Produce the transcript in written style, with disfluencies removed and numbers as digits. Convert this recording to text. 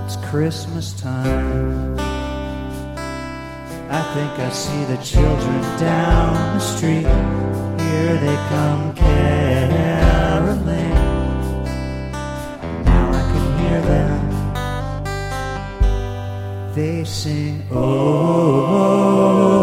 It's Christmas time. I think I see the children down the street. Here they come caroling. Now I can hear them. They sing, oh, oh, oh.